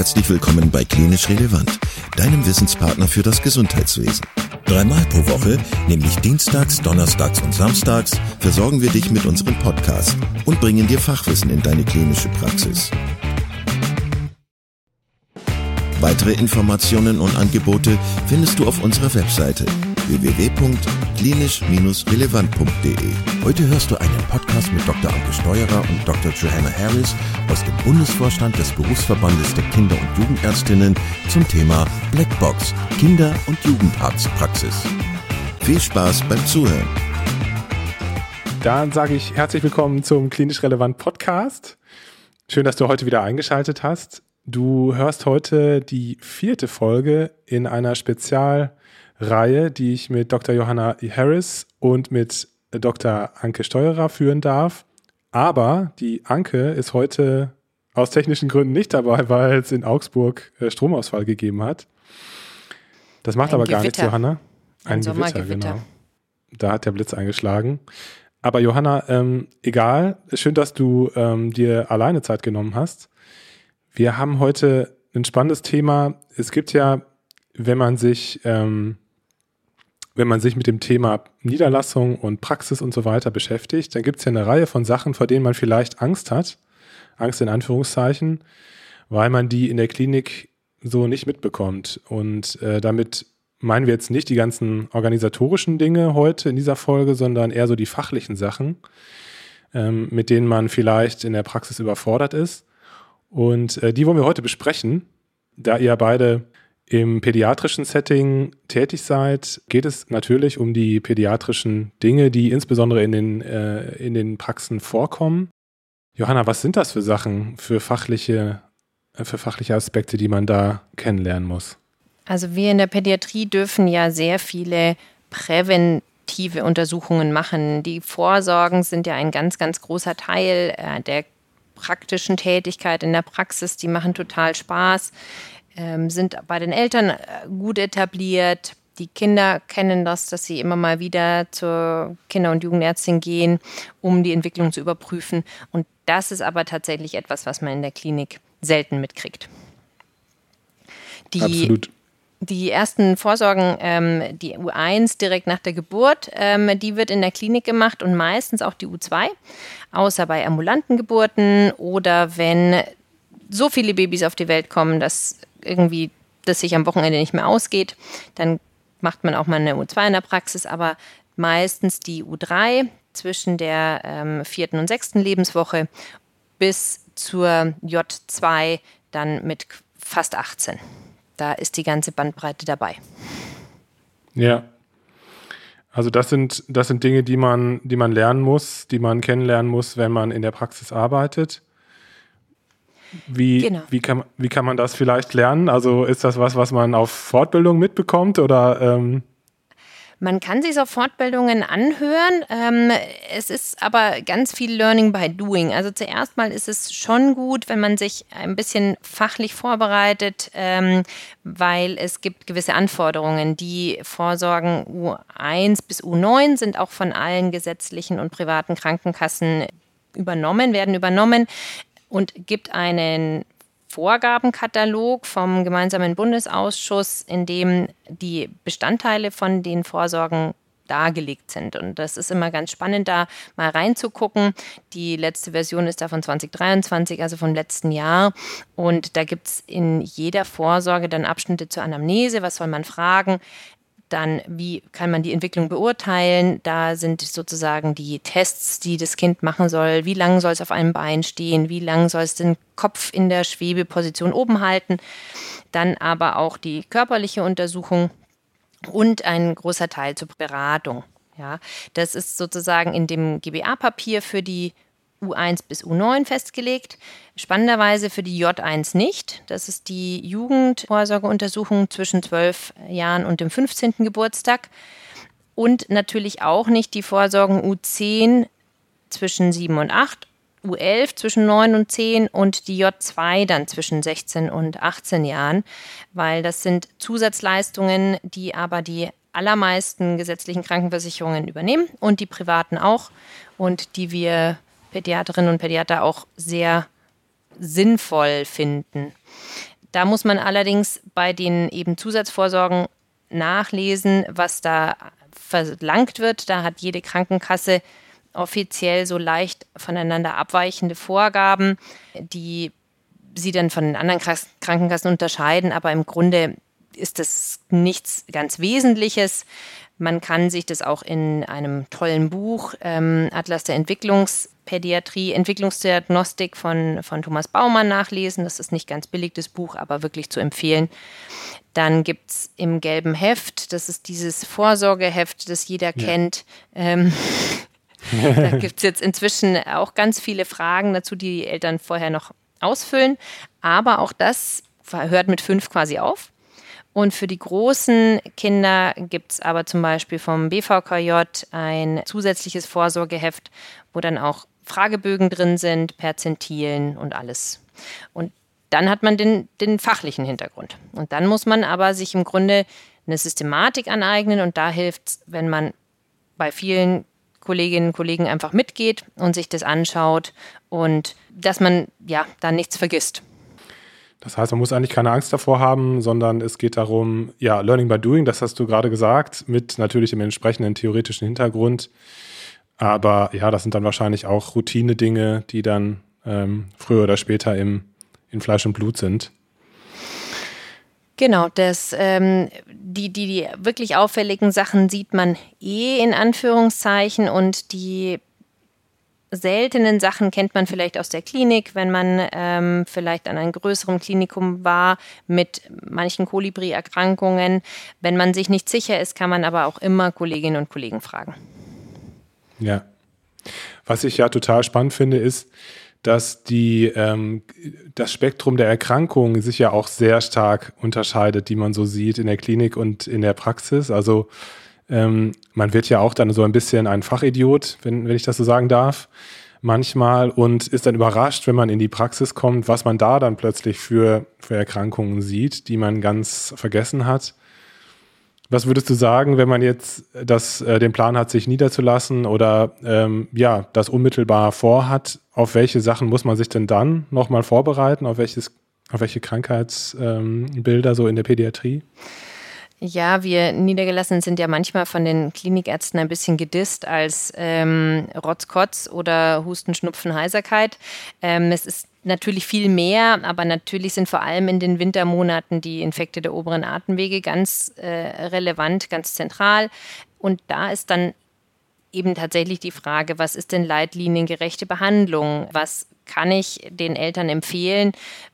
Herzlich willkommen bei Klinisch Relevant, deinem Wissenspartner für das Gesundheitswesen. 3-mal pro Woche, nämlich dienstags, donnerstags und samstags, versorgen wir dich mit unserem Podcast und bringen dir Fachwissen in deine klinische Praxis. Weitere Informationen und Angebote findest du auf unserer Webseite www.klinisch-relevant.de. Heute hörst du einen Podcast mit Dr. Anke Steuerer und Dr. Johanna Harris aus dem Bundesvorstand des Berufsverbandes der Kinder- und Jugendärztinnen zum Thema Blackbox Kinder- und Jugendarztpraxis. Viel Spaß beim Zuhören. Dann sage ich herzlich willkommen zum Klinisch Relevant Podcast. Schön, dass du heute wieder eingeschaltet hast. Du hörst heute die 4. Folge in einer Spezialreihe, die ich mit Dr. Johanna Harris und mit Dr. Anke Steuerer führen darf. Aber die Anke ist heute aus technischen Gründen nicht dabei, weil es in Augsburg Stromausfall gegeben hat. Das macht aber gar nichts, Johanna. Ein Gewitter, genau. Da hat der Blitz eingeschlagen. Aber Johanna, egal, schön, dass du dir alleine Zeit genommen hast. Wir haben heute ein spannendes Thema. Es gibt ja, wenn man sich mit dem Thema Niederlassung und Praxis und so weiter beschäftigt, dann gibt es ja eine Reihe von Sachen, vor denen man vielleicht Angst hat. Angst in Anführungszeichen, weil man die in der Klinik so nicht mitbekommt. Und damit meinen wir jetzt nicht die ganzen organisatorischen Dinge heute in dieser Folge, sondern eher so die fachlichen Sachen, mit denen man vielleicht in der Praxis überfordert ist. Und die wollen wir heute besprechen. Da ihr beide im pädiatrischen Setting tätig seid, geht es natürlich um die pädiatrischen Dinge, die insbesondere in den Praxen vorkommen. Johanna, was sind das für Sachen, für fachliche Aspekte, die man da kennenlernen muss? Also wir in der Pädiatrie dürfen ja sehr viele präventive Untersuchungen machen. Die Vorsorgen sind ja ein ganz, ganz großer Teil der praktischen Tätigkeit in der Praxis. Die machen total Spaß, sind bei den Eltern gut etabliert. Die Kinder kennen das, dass sie immer mal wieder zur Kinder- und Jugendärztin gehen, um die Entwicklung zu überprüfen. Und das ist aber tatsächlich etwas, was man in der Klinik selten mitkriegt. Absolut. Die ersten Vorsorgen, die U1 direkt nach der Geburt, die wird in der Klinik gemacht und meistens auch die U2, außer bei ambulanten Geburten oder wenn so viele Babys auf die Welt kommen, dass irgendwie das sich am Wochenende nicht mehr ausgeht, dann macht man auch mal eine U2 in der Praxis, aber meistens die U3 zwischen der 4. und 6. Lebenswoche bis zur J2 dann mit fast 18. Da ist die ganze Bandbreite dabei. Ja, also das sind Dinge, die man lernen muss, die man kennenlernen muss, wenn man in der Praxis arbeitet. Wie kann man das vielleicht lernen? Also ist das was man auf Fortbildung mitbekommt oder? Man kann sich auf Fortbildungen anhören. Es ist aber ganz viel Learning by Doing. Also zuerst mal ist es schon gut, wenn man sich ein bisschen fachlich vorbereitet, weil es gibt gewisse Anforderungen. Die Vorsorgen U1 bis U9 sind auch von allen gesetzlichen und privaten Krankenkassen werden übernommen und gibt einen Vorgabenkatalog vom gemeinsamen Bundesausschuss, in dem die Bestandteile von den Vorsorgen dargelegt sind. Und das ist immer ganz spannend, da mal reinzugucken. Die letzte Version ist da von 2023, also vom letzten Jahr. Und da gibt es in jeder Vorsorge dann Abschnitte zur Anamnese. Was soll man fragen? Dann, wie kann man die Entwicklung beurteilen? Da sind sozusagen die Tests, die das Kind machen soll. Wie lange soll es auf einem Bein stehen? Wie lange soll es den Kopf in der Schwebeposition oben halten? Dann aber auch die körperliche Untersuchung und ein großer Teil zur Beratung. Ja, das ist sozusagen in dem GBA-Papier für die U1 bis U9 festgelegt. Spannenderweise für die J1 nicht. Das ist die Jugendvorsorgeuntersuchung zwischen 12 Jahren und dem 15. Geburtstag. Und natürlich auch nicht die Vorsorgen U10 zwischen 7 und 8, U11 zwischen 9 und 10 und die J2 dann zwischen 16 und 18 Jahren, weil das sind Zusatzleistungen, die aber die allermeisten gesetzlichen Krankenversicherungen übernehmen und die privaten auch und die wir Pädiaterinnen und Pädiater auch sehr sinnvoll finden. Da muss man allerdings bei den eben Zusatzvorsorgen nachlesen, was da verlangt wird. Da hat jede Krankenkasse offiziell so leicht voneinander abweichende Vorgaben, die sie dann von den anderen Krankenkassen unterscheiden. Aber im Grunde ist das nichts ganz Wesentliches. Man kann sich das auch in einem tollen Buch, Atlas der Entwicklungspädiatrie, Entwicklungsdiagnostik von Thomas Baumann nachlesen. Das ist nicht ganz billig, das Buch, aber wirklich zu empfehlen. Dann gibt es im gelben Heft, das ist dieses Vorsorgeheft, das jeder kennt. Da gibt es jetzt inzwischen auch ganz viele Fragen dazu, die Eltern vorher noch ausfüllen. Aber auch das hört mit 5 quasi auf. Und für die großen Kinder gibt es aber zum Beispiel vom BVKJ ein zusätzliches Vorsorgeheft, wo dann auch Fragebögen drin sind, Perzentilen und alles. Und dann hat man den fachlichen Hintergrund. Und dann muss man aber sich im Grunde eine Systematik aneignen. Und da hilft es, wenn man bei vielen Kolleginnen und Kollegen einfach mitgeht und sich das anschaut und dass man da nichts vergisst. Das heißt, man muss eigentlich keine Angst davor haben, sondern es geht darum, Learning by Doing, das hast du gerade gesagt, mit natürlich dem entsprechenden theoretischen Hintergrund. Aber das sind dann wahrscheinlich auch Routine-Dinge, die dann früher oder später in Fleisch und Blut sind. Genau, die wirklich auffälligen Sachen sieht man in Anführungszeichen, und die seltenen Sachen kennt man vielleicht aus der Klinik, wenn man vielleicht an einem größeren Klinikum war mit manchen Kolibri-Erkrankungen. Wenn man sich nicht sicher ist, kann man aber auch immer Kolleginnen und Kollegen fragen. Ja, was ich ja total spannend finde, ist, dass das Spektrum der Erkrankungen sich ja auch sehr stark unterscheidet, die man so sieht in der Klinik und in der Praxis. Also man wird ja auch dann so ein bisschen ein Fachidiot, wenn ich das so sagen darf, manchmal, und ist dann überrascht, wenn man in die Praxis kommt, was man da dann plötzlich für Erkrankungen sieht, die man ganz vergessen hat. Was würdest du sagen, wenn man jetzt den Plan hat, sich niederzulassen oder das unmittelbar vorhat? Auf welche Sachen muss man sich denn dann nochmal vorbereiten? Auf welche Krankheitsbilder so in der Pädiatrie? Ja, wir Niedergelassenen sind ja manchmal von den Klinikärzten ein bisschen gedisst als Rotzkotz oder Husten, Schnupfen, Heiserkeit. Es ist natürlich viel mehr, aber natürlich sind vor allem in den Wintermonaten die Infekte der oberen Atemwege ganz relevant, ganz zentral. Und da ist dann eben tatsächlich die Frage, was ist denn leitliniengerechte Behandlung? Was kann ich den Eltern empfehlen?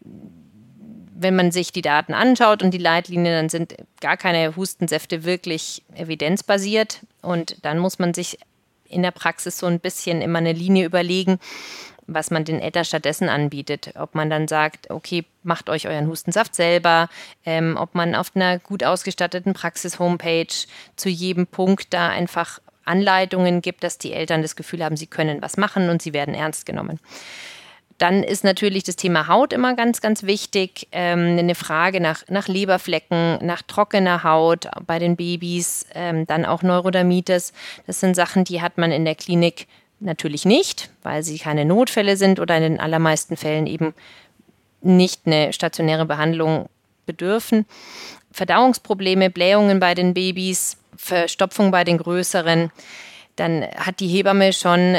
Wenn man sich die Daten anschaut und die Leitlinien, dann sind gar keine Hustensäfte wirklich evidenzbasiert. Und dann muss man sich in der Praxis so ein bisschen immer eine Linie überlegen, was man den Eltern stattdessen anbietet. Ob man dann sagt, okay, macht euch euren Hustensaft selber, ob man auf einer gut ausgestatteten Praxis-Homepage zu jedem Punkt da einfach Anleitungen gibt, dass die Eltern das Gefühl haben, sie können was machen und sie werden ernst genommen. Dann ist natürlich das Thema Haut immer ganz, ganz wichtig. Eine Frage nach Leberflecken, nach trockener Haut bei den Babys, dann auch Neurodermitis. Das sind Sachen, die hat man in der Klinik natürlich nicht, weil sie keine Notfälle sind oder in den allermeisten Fällen eben nicht eine stationäre Behandlung bedürfen. Verdauungsprobleme, Blähungen bei den Babys, Verstopfung bei den Größeren. Dann hat die Hebamme schon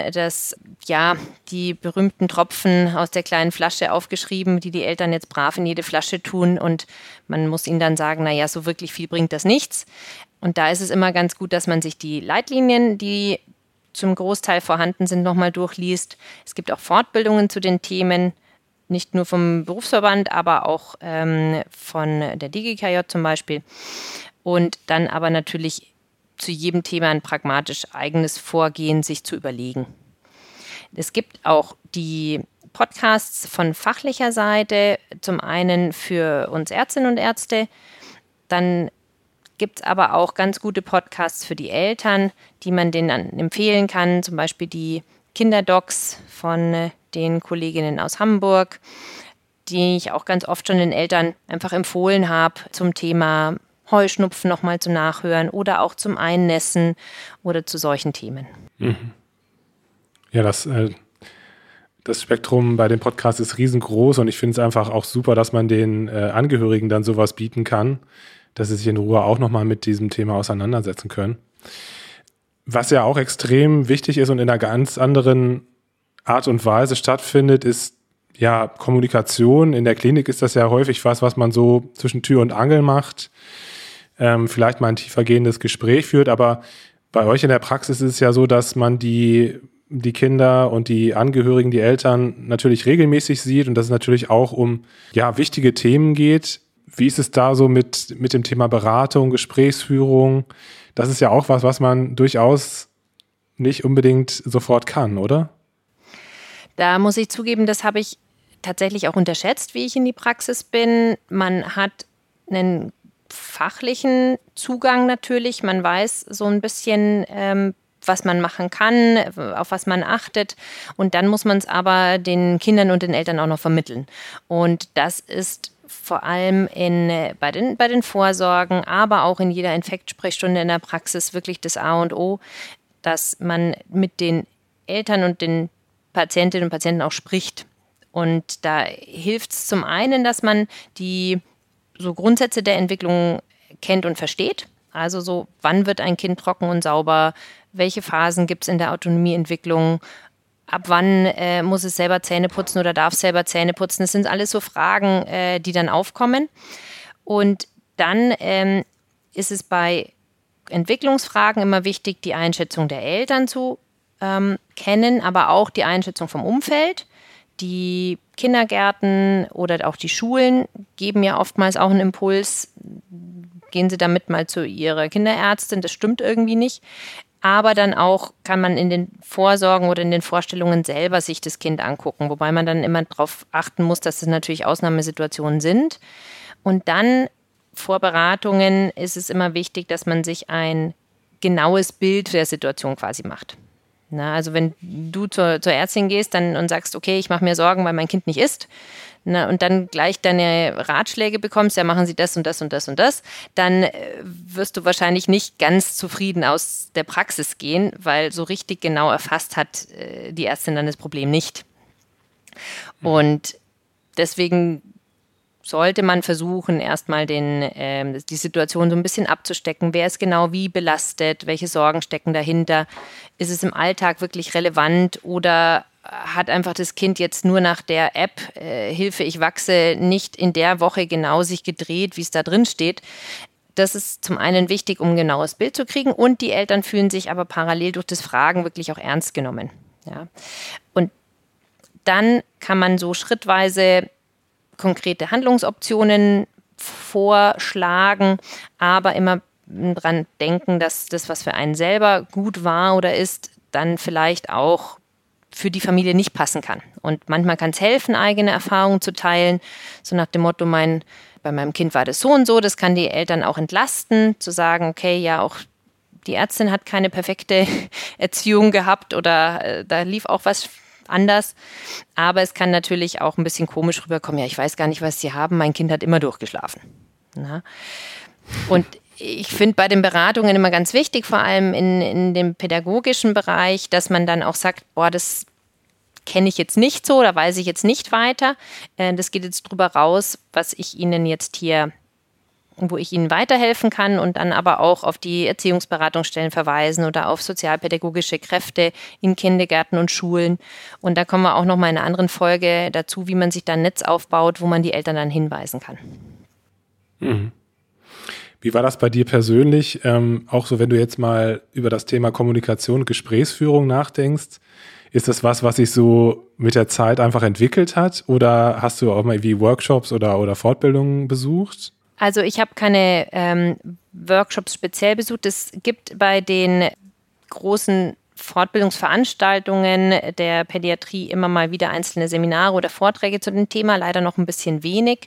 die berühmten Tropfen aus der kleinen Flasche aufgeschrieben, die Eltern jetzt brav in jede Flasche tun, und man muss ihnen dann sagen, naja, so wirklich viel bringt das nichts. Und da ist es immer ganz gut, dass man sich die Leitlinien, die zum Großteil vorhanden sind, nochmal durchliest. Es gibt auch Fortbildungen zu den Themen, nicht nur vom Berufsverband, aber auch von der DGKJ zum Beispiel. Und dann aber natürlich zu jedem Thema ein pragmatisch eigenes Vorgehen sich zu überlegen. Es gibt auch die Podcasts von fachlicher Seite, zum einen für uns Ärztinnen und Ärzte, dann gibt es aber auch ganz gute Podcasts für die Eltern, die man denen empfehlen kann, zum Beispiel die Kinderdocs von den Kolleginnen aus Hamburg, die ich auch ganz oft schon den Eltern einfach empfohlen habe zum Thema Heuschnupfen nochmal zum Nachhören oder auch zum Einnässen oder zu solchen Themen. Mhm. Ja, das Das Spektrum bei dem Podcast ist riesengroß und ich finde es einfach auch super, dass man den Angehörigen dann sowas bieten kann, dass sie sich in Ruhe auch nochmal mit diesem Thema auseinandersetzen können. Was ja auch extrem wichtig ist und in einer ganz anderen Art und Weise stattfindet, ist ja Kommunikation. In der Klinik ist das ja häufig was man so zwischen Tür und Angel macht, vielleicht mal ein tiefergehendes Gespräch führt, aber bei euch in der Praxis ist es ja so, dass man die Kinder und die Angehörigen, die Eltern natürlich regelmäßig sieht und dass es natürlich auch um wichtige Themen geht. Wie ist es da so mit dem Thema Beratung, Gesprächsführung? Das ist ja auch was man durchaus nicht unbedingt sofort kann, oder? Da muss ich zugeben, das habe ich tatsächlich auch unterschätzt, wie ich in die Praxis bin. Man hat einen fachlichen Zugang natürlich. Man weiß so ein bisschen, was man machen kann, auf was man achtet. Und dann muss man es aber den Kindern und den Eltern auch noch vermitteln. Und das ist vor allem bei den Vorsorgen, aber auch in jeder Infektsprechstunde in der Praxis wirklich das A und O, dass man mit den Eltern und den Patientinnen und Patienten auch spricht. Und da hilft es zum einen, dass man die so Grundsätze der Entwicklung kennt und versteht. Also so, wann wird ein Kind trocken und sauber? Welche Phasen gibt es in der Autonomieentwicklung? Ab wann muss es selber Zähne putzen oder darf es selber Zähne putzen? Das sind alles so Fragen, die dann aufkommen. Und dann ist es bei Entwicklungsfragen immer wichtig, die Einschätzung der Eltern zu kennen, aber auch die Einschätzung vom Umfeld. Die Kindergärten oder auch die Schulen geben ja oftmals auch einen Impuls. Gehen Sie damit mal zu Ihrer Kinderärztin, das stimmt irgendwie nicht. Aber dann auch kann man in den Vorsorgen oder in den Vorstellungen selber sich das Kind angucken, wobei man dann immer darauf achten muss, dass es natürlich Ausnahmesituationen sind. Und dann vor Beratungen ist es immer wichtig, dass man sich ein genaues Bild der Situation quasi macht. Na, also wenn du zur Ärztin gehst und sagst, okay, ich mache mir Sorgen, weil mein Kind nicht isst, und dann gleich deine Ratschläge bekommst, ja, machen Sie das und das und das und das, dann wirst du wahrscheinlich nicht ganz zufrieden aus der Praxis gehen, weil so richtig genau erfasst hat die Ärztin dann das Problem nicht. Und deswegen sollte man versuchen, erstmal die Situation so ein bisschen abzustecken. Wer ist genau wie belastet? Welche Sorgen stecken dahinter? Ist es im Alltag wirklich relevant oder hat einfach das Kind jetzt nur nach der App Hilfe, ich wachse nicht in der Woche genau sich gedreht, wie es da drin steht? Das ist zum einen wichtig, um ein genaues Bild zu kriegen und die Eltern fühlen sich aber parallel durch das Fragen wirklich auch ernst genommen. Ja. Und dann kann man so schrittweise konkrete Handlungsoptionen vorschlagen, aber immer dran denken, dass das, was für einen selber gut war oder ist, dann vielleicht auch für die Familie nicht passen kann. Und manchmal kann es helfen, eigene Erfahrungen zu teilen, so nach dem Motto, bei meinem Kind war das so und so, das kann die Eltern auch entlasten, zu sagen, okay, ja, auch die Ärztin hat keine perfekte Erziehung gehabt oder da lief auch was anders, aber es kann natürlich auch ein bisschen komisch rüberkommen, ja, ich weiß gar nicht, was Sie haben, mein Kind hat immer durchgeschlafen. Na? Und ich finde bei den Beratungen immer ganz wichtig, vor allem in dem pädagogischen Bereich, dass man dann auch sagt, das kenne ich jetzt nicht so, da weiß ich jetzt nicht weiter. Das geht jetzt drüber raus, was ich Ihnen jetzt hier, wo ich Ihnen weiterhelfen kann und dann aber auch auf die Erziehungsberatungsstellen verweisen oder auf sozialpädagogische Kräfte in Kindergärten und Schulen. Und da kommen wir auch noch mal in einer anderen Folge dazu, wie man sich da ein Netz aufbaut, wo man die Eltern dann hinweisen kann. Mhm. Wie war das bei dir persönlich? Auch so, wenn du jetzt mal über das Thema Kommunikation und Gesprächsführung nachdenkst, ist das was sich so mit der Zeit einfach entwickelt hat? Oder hast du auch mal irgendwie Workshops oder Fortbildungen besucht? Also ich habe keine Workshops speziell besucht. Es gibt bei den großen Fortbildungsveranstaltungen der Pädiatrie immer mal wieder einzelne Seminare oder Vorträge zu dem Thema, leider noch ein bisschen wenig.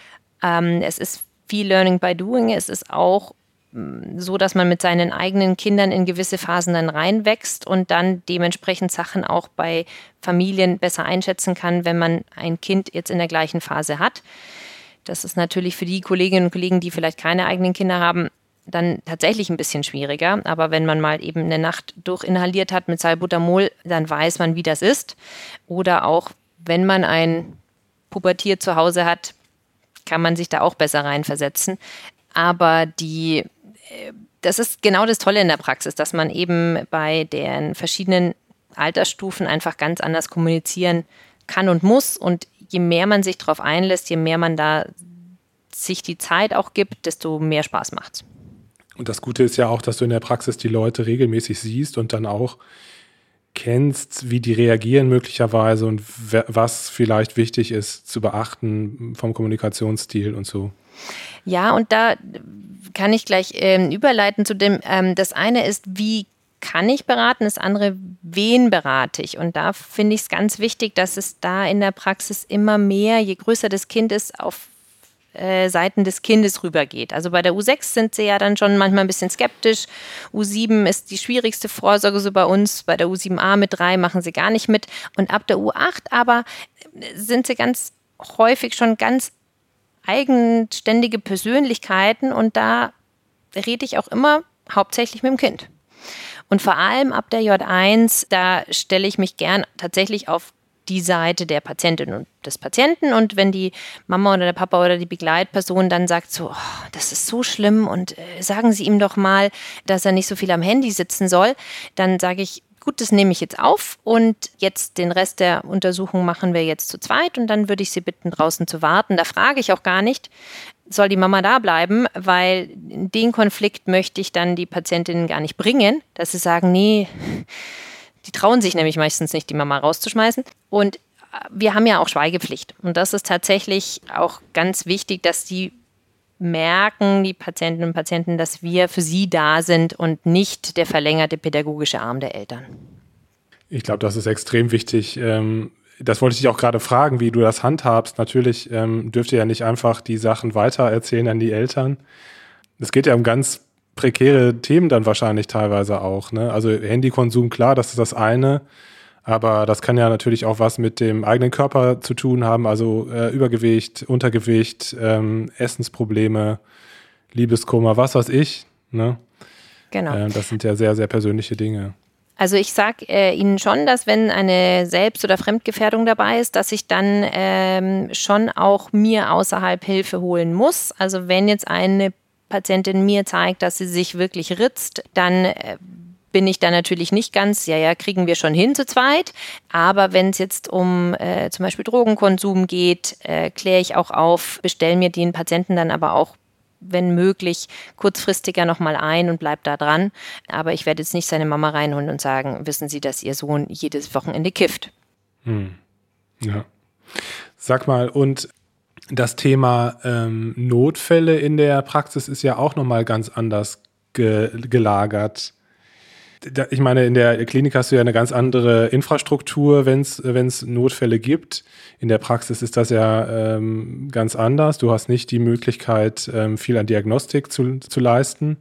Es ist viel Learning by Doing. Es ist auch so, dass man mit seinen eigenen Kindern in gewisse Phasen dann reinwächst und dann dementsprechend Sachen auch bei Familien besser einschätzen kann, wenn man ein Kind jetzt in der gleichen Phase hat. Das ist natürlich für die Kolleginnen und Kollegen, die vielleicht keine eigenen Kinder haben, dann tatsächlich ein bisschen schwieriger. Aber wenn man mal eben eine Nacht durchinhaliert hat mit Salbutamol, dann weiß man, wie das ist. Oder auch, wenn man ein Pubertier zu Hause hat, kann man sich da auch besser reinversetzen. Aber das ist genau das Tolle in der Praxis, dass man eben bei den verschiedenen Altersstufen einfach ganz anders kommunizieren kann und muss. Und je mehr man sich darauf einlässt, je mehr man da sich die Zeit auch gibt, desto mehr Spaß macht's. Und das Gute ist ja auch, dass du in der Praxis die Leute regelmäßig siehst und dann auch kennst, wie die reagieren möglicherweise und was vielleicht wichtig ist zu beachten vom Kommunikationsstil und so. Ja, und da kann ich gleich überleiten zu dem, das eine ist, wie kann ich beraten, das andere, wen berate ich? Und da finde ich es ganz wichtig, dass es da in der Praxis immer mehr, je größer das Kind ist, auf Seiten des Kindes rübergeht. Also bei der U6 sind sie ja dann schon manchmal ein bisschen skeptisch. U7 ist die schwierigste Vorsorge so bei uns. Bei der U7a mit 3 machen sie gar nicht mit. Und ab der U8 aber sind sie ganz häufig schon ganz eigenständige Persönlichkeiten und da rede ich auch immer hauptsächlich mit dem Kind. Und vor allem ab der J1, da stelle ich mich gern tatsächlich auf die Seite der Patientin und des Patienten. Und wenn die Mama oder der Papa oder die Begleitperson dann sagt so, oh, das ist so schlimm und sagen Sie ihm doch mal, dass er nicht so viel am Handy sitzen soll, dann sage ich, gut, das nehme ich jetzt auf und jetzt den Rest der Untersuchung machen wir jetzt zu zweit und dann würde ich Sie bitten, draußen zu warten. Da frage ich auch gar nicht, soll die Mama da bleiben, weil in den Konflikt möchte ich dann die Patientinnen gar nicht bringen, dass sie sagen, nee, die trauen sich nämlich meistens nicht, die Mama rauszuschmeißen. Und wir haben ja auch Schweigepflicht. Und das ist tatsächlich auch ganz wichtig, dass die merken, die Patientinnen und Patienten, dass wir für sie da sind und nicht der verlängerte pädagogische Arm der Eltern. Ich glaube, das ist extrem wichtig. Das wollte ich dich auch gerade fragen, wie du das handhabst. Natürlich dürft ihr ja nicht einfach die Sachen weitererzählen an die Eltern. Es geht ja um ganz prekäre Themen dann wahrscheinlich teilweise auch, ne? Also Handykonsum, klar, das ist das eine, aber das kann ja natürlich auch was mit dem eigenen Körper zu tun haben, also Übergewicht, Untergewicht, Essensprobleme, Liebeskummer, was weiß ich, ne? Genau. Das sind ja sehr, sehr persönliche Dinge. Also ich sage Ihnen schon, dass wenn eine Selbst- oder Fremdgefährdung dabei ist, dass ich dann schon auch mir außerhalb Hilfe holen muss. Also wenn jetzt eine Patientin mir zeigt, dass sie sich wirklich ritzt, dann bin ich da natürlich nicht ganz, kriegen wir schon hin zu zweit. Aber wenn es jetzt um zum Beispiel Drogenkonsum geht, kläre ich auch auf, bestelle mir den Patienten dann aber auch, wenn möglich, kurzfristiger nochmal ein und bleib da dran. Aber ich werde jetzt nicht seine Mama reinholen und sagen, wissen Sie, dass Ihr Sohn jedes Wochenende kifft. Ja. Sag mal, und das Thema Notfälle in der Praxis ist ja auch nochmal ganz anders gelagert. Ich meine, in der Klinik hast du ja eine ganz andere Infrastruktur, wenn es Notfälle gibt. In der Praxis ist das ja ganz anders. Du hast nicht die Möglichkeit, viel an Diagnostik zu leisten.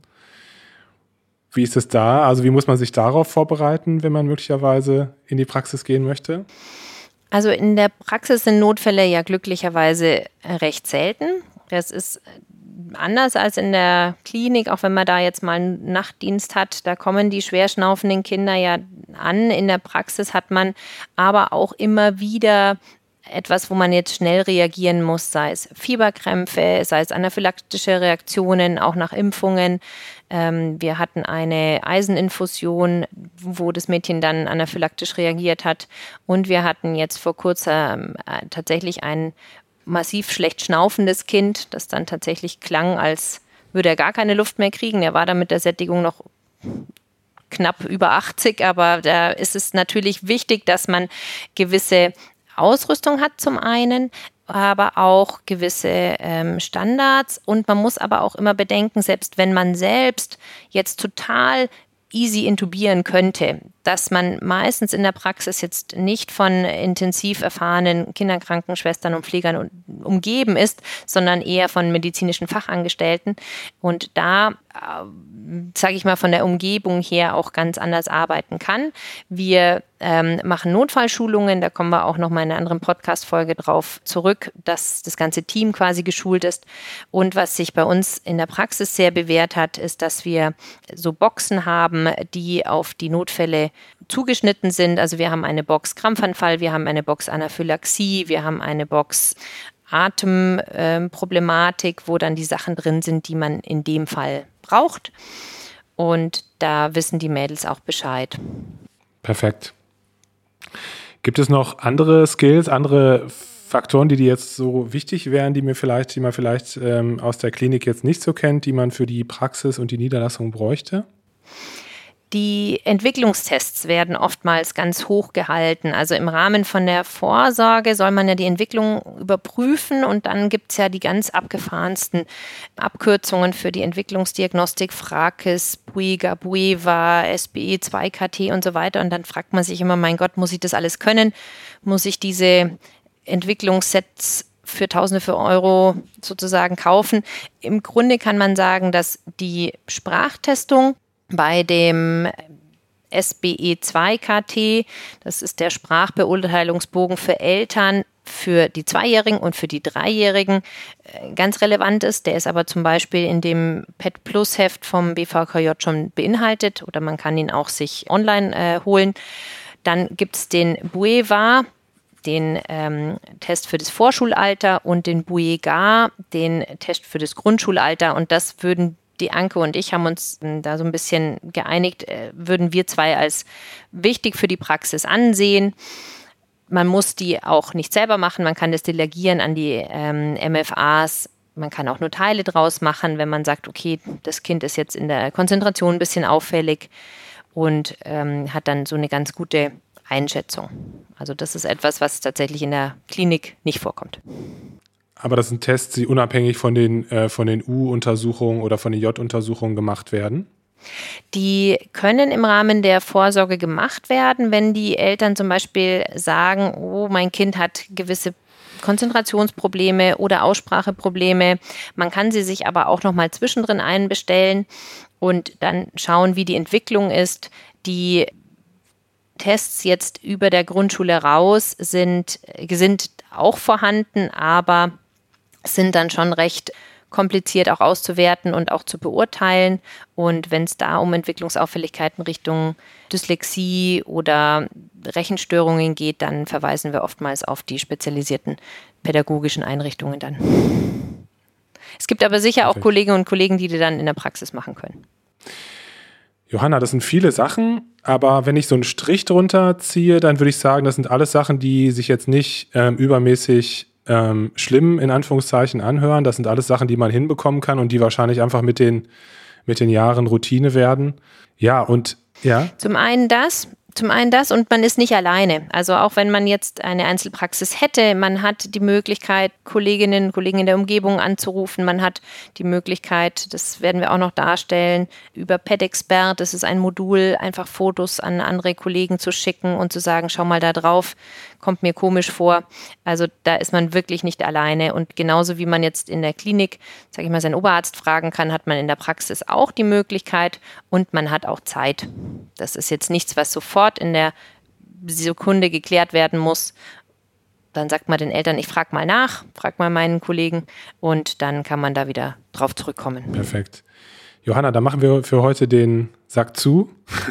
Wie ist es da? Also wie muss man sich darauf vorbereiten, wenn man möglicherweise in die Praxis gehen möchte? Also in der Praxis sind Notfälle ja glücklicherweise recht selten. Das ist anders als in der Klinik, auch wenn man da jetzt mal einen Nachtdienst hat, da kommen die schwer schnaufenden Kinder ja an. In der Praxis hat man aber auch immer wieder etwas, wo man jetzt schnell reagieren muss, sei es Fieberkrämpfe, sei es anaphylaktische Reaktionen, auch nach Impfungen. Wir hatten eine Eiseninfusion, wo das Mädchen dann anaphylaktisch reagiert hat. Und wir hatten jetzt vor kurzem tatsächlich ein massiv schlecht schnaufendes Kind, das dann tatsächlich klang, als würde er gar keine Luft mehr kriegen. Er war dann mit der Sättigung noch knapp über 80, aber da ist es natürlich wichtig, dass man gewisse Ausrüstung hat zum einen, aber auch gewisse Standards. Und man muss aber auch immer bedenken, selbst wenn man selbst jetzt total easy intubieren könnte, dass man meistens in der Praxis jetzt nicht von intensiv erfahrenen Kinderkrankenschwestern und Pflegern umgeben ist, sondern eher von medizinischen Fachangestellten und da, sage ich mal, von der Umgebung her auch ganz anders arbeiten kann. Wir machen Notfallschulungen, da kommen wir auch noch mal in einer anderen Podcast-Folge drauf zurück, dass das ganze Team quasi geschult ist. Und was sich bei uns in der Praxis sehr bewährt hat, ist, dass wir so Boxen haben, die auf die Notfälle zugeschnitten sind. Also wir haben eine Box Krampfanfall, wir haben eine Box Anaphylaxie, wir haben eine Box Atemproblematik, wo dann die Sachen drin sind, die man in dem Fall braucht. Und da wissen die Mädels auch Bescheid. Perfekt. Gibt es noch andere Skills, andere Faktoren, die jetzt so wichtig wären, die man vielleicht aus der Klinik jetzt nicht so kennt, die man für die Praxis und die Niederlassung bräuchte? Die Entwicklungstests werden oftmals ganz hoch gehalten. Also im Rahmen von der Vorsorge soll man ja die Entwicklung überprüfen und dann gibt es ja die ganz abgefahrensten Abkürzungen für die Entwicklungsdiagnostik, FRACIS, Buiga, Bueva, SBE2-KT und so weiter. Und dann fragt man sich immer, mein Gott, muss ich das alles können? Muss ich diese Entwicklungssets für Tausende von Euro sozusagen kaufen? Im Grunde kann man sagen, dass die Sprachtestung bei dem SBE2-KT, das ist der Sprachbeurteilungsbogen für Eltern, für die 2-Jährigen und für die 3-Jährigen ganz relevant ist. Der ist aber zum Beispiel in dem PET-Plus-Heft vom BVKJ schon beinhaltet oder man kann ihn auch sich online holen. Dann gibt es den Bueva, den Test für das Vorschulalter und den Buega, den Test für das Grundschulalter und das würden die Anke und ich haben uns da so ein bisschen geeinigt, würden wir zwei als wichtig für die Praxis ansehen. Man muss die auch nicht selber machen, man kann das delegieren an die MFAs. Man kann auch nur Teile draus machen, wenn man sagt, okay, das Kind ist jetzt in der Konzentration ein bisschen auffällig und hat dann so eine ganz gute Einschätzung. Also das ist etwas, was tatsächlich in der Klinik nicht vorkommt. Aber das sind Tests, die unabhängig von den U-Untersuchungen oder von den J-Untersuchungen gemacht werden? Die können im Rahmen der Vorsorge gemacht werden, wenn die Eltern zum Beispiel sagen, oh, mein Kind hat gewisse Konzentrationsprobleme oder Ausspracheprobleme. Man kann sie sich aber auch noch mal zwischendrin einbestellen und dann schauen, wie die Entwicklung ist. Die Tests jetzt über der Grundschule raus sind auch vorhanden, aber sind dann schon recht kompliziert auch auszuwerten und auch zu beurteilen. Und wenn es da um Entwicklungsauffälligkeiten Richtung Dyslexie oder Rechenstörungen geht, dann verweisen wir oftmals auf die spezialisierten pädagogischen Einrichtungen dann. Es gibt aber sicher auch Kolleginnen und Kollegen, die dann in der Praxis machen können. Johanna, das sind viele Sachen, aber wenn ich so einen Strich drunter ziehe, dann würde ich sagen, das sind alles Sachen, die sich jetzt nicht übermäßig schlimm in Anführungszeichen anhören. Das sind alles Sachen, die man hinbekommen kann und die wahrscheinlich einfach mit den Jahren Routine werden. Ja, und ja. Zum einen das und man ist nicht alleine. Also auch wenn man jetzt eine Einzelpraxis hätte, man hat die Möglichkeit, Kolleginnen und Kollegen in der Umgebung anzurufen. Man hat die Möglichkeit, das werden wir auch noch darstellen, über PEDExpert, das ist ein Modul, einfach Fotos an andere Kollegen zu schicken und zu sagen, schau mal da drauf, kommt mir komisch vor. Also da ist man wirklich nicht alleine. Und genauso wie man jetzt in der Klinik, sage ich mal, seinen Oberarzt fragen kann, hat man in der Praxis auch die Möglichkeit und man hat auch Zeit. Das ist jetzt nichts, was sofort in der Sekunde geklärt werden muss. Dann sagt man den Eltern, ich frage mal nach, frage mal meinen Kollegen und dann kann man da wieder drauf zurückkommen. Perfekt. Johanna, dann machen wir für heute den Sack zu.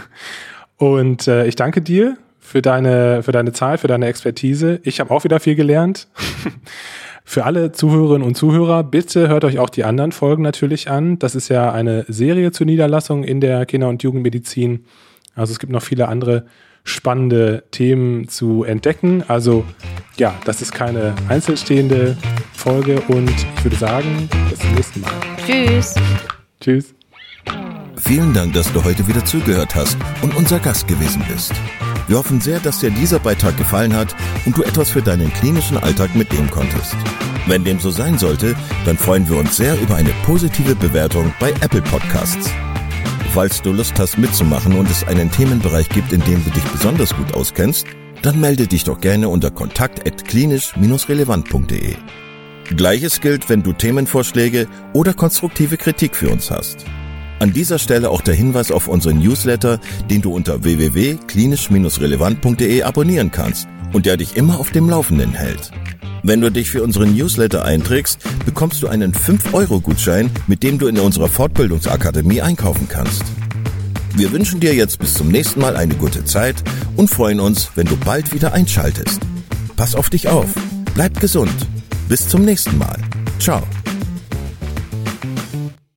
Und ich danke dir für deine Zeit, für deine Expertise. Ich habe auch wieder viel gelernt. Für alle Zuhörerinnen und Zuhörer, bitte hört euch auch die anderen Folgen natürlich an. Das ist ja eine Serie zur Niederlassung in der Kinder- und Jugendmedizin. Also es gibt noch viele andere spannende Themen zu entdecken. Also ja, das ist keine einzelstehende Folge und ich würde sagen, bis zum nächsten Mal. Tschüss. Tschüss. Vielen Dank, dass du heute wieder zugehört hast und unser Gast gewesen bist. Wir hoffen sehr, dass dir dieser Beitrag gefallen hat und du etwas für deinen klinischen Alltag mitnehmen konntest. Wenn dem so sein sollte, dann freuen wir uns sehr über eine positive Bewertung bei Apple Podcasts. Falls du Lust hast mitzumachen und es einen Themenbereich gibt, in dem du dich besonders gut auskennst, dann melde dich doch gerne unter kontakt@klinisch-relevant.de. Gleiches gilt, wenn du Themenvorschläge oder konstruktive Kritik für uns hast. An dieser Stelle auch der Hinweis auf unseren Newsletter, den du unter www.klinisch-relevant.de abonnieren kannst und der dich immer auf dem Laufenden hält. Wenn du dich für unseren Newsletter einträgst, bekommst du einen 5-Euro-Gutschein, mit dem du in unserer Fortbildungsakademie einkaufen kannst. Wir wünschen dir jetzt bis zum nächsten Mal eine gute Zeit und freuen uns, wenn du bald wieder einschaltest. Pass auf dich auf, bleib gesund. Bis zum nächsten Mal. Ciao.